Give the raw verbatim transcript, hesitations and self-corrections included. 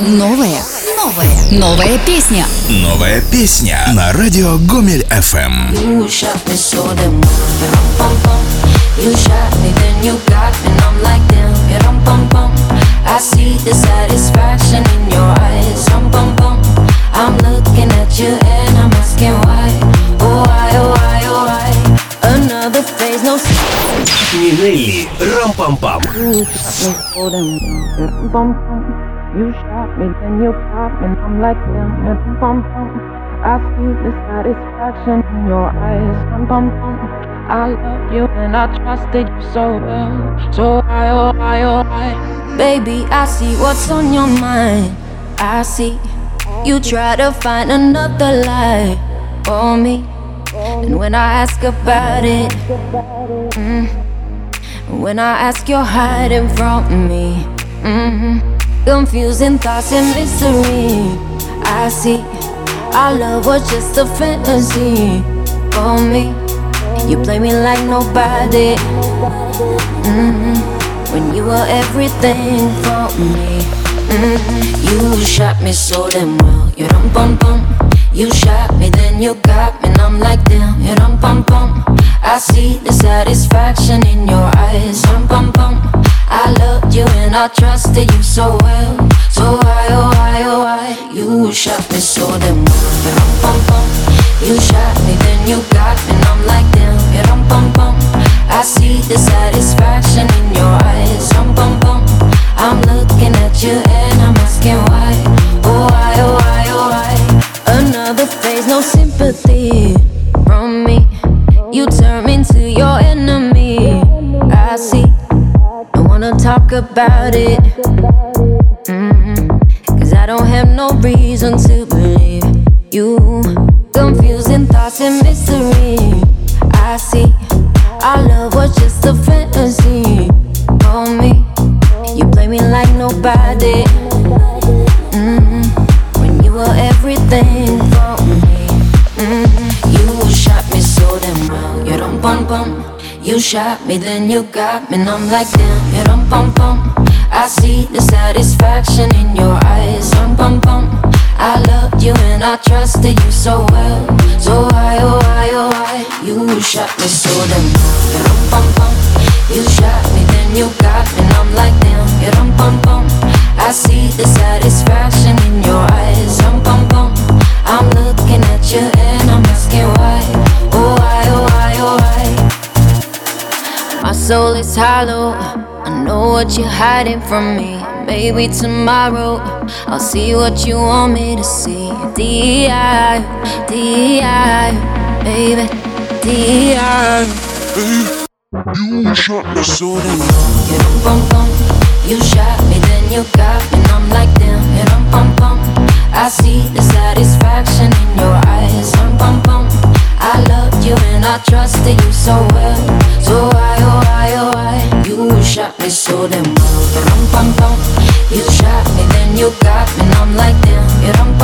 Новая, новая, новая песня. Новая песня на радио Гомель эф эм. You shot me so damn well, pum pum. You shot me, then you got me, and I'm like damn, rum pum pum. I see the satisfaction in your eyes, rum pum pum. I'm looking at you and I'm asking why, oh why, oh why, oh why. Another phase, no. Минелли, рам-пам-пам. You shot me so damn well, rum pum pum. You shot me, then you got me, and I'm like damn, rum pum pum. I see the satisfaction in your eyes, rum pum pum. I love you and I trusted you so well. So why, oh why, oh why? Baby, I see what's on your mind. I see you try to find another lie for me. And when I ask about it, mm, when I ask you're hiding from me, mm, confusing thoughts and mystery. I see our love was just a fantasy for me. You play me like nobody, mm-hmm. When you were everything for me, mm-hmm. You shot me so damn well, you dum bum bum. You shot me, then you got me, and I'm like damn, you dum bum bum. I see the satisfaction in your eyes, dum bum bum. I loved you and I trusted you so well. So why, oh why, oh why? You shot me so damn well, you dum bum bum. You shot me, then you got me, and I'm like damn, you dum bum bum. I see the satisfaction in your eyes, dum bum bum. I'm looking at you and I'm asking why, oh why, oh why, oh why? Another phase, no sympathy from me. You turn me into your enemy. I see, don't wanna talk about it, mm-hmm. Cause I don't have no reason to believe you. Confusing thoughts and mystery. I see our love was just a fantasy for me. You play me like nobody, mm-hmm. When you were everything for me, mm-hmm. You shot me so damn well, you dum bum bum. You shot me, then you got me, and I'm like damn, you dum bum bum. I see the satisfaction in your eyes, dum bum bum. I loved you and I trusted you so well. So why, oh why, oh why? You shot me so damn well, you dum bum bum. You shot me, then you got me, and I'm like damn, you dum bum bum. I see the satisfaction in your eyes, dum bum bum. I'm looking at you and I'm asking why, oh why, oh why, oh why? My soul is hollow, I know what you're hiding from me. Maybe tomorrow I'll see what you want me to see. D I, D I, baby, D I. You shot me so damn well, you dum bum bum. You shot me, then you got me, and I'm like damn, you dum bum bum. I see the satisfaction in your eyes, dum bum bum. I loved you and I trusted you so well. So why, oh why, oh why? You shot me so damn well, you dum bum bum. You shot me, then you got me, and I'm like damn, you dum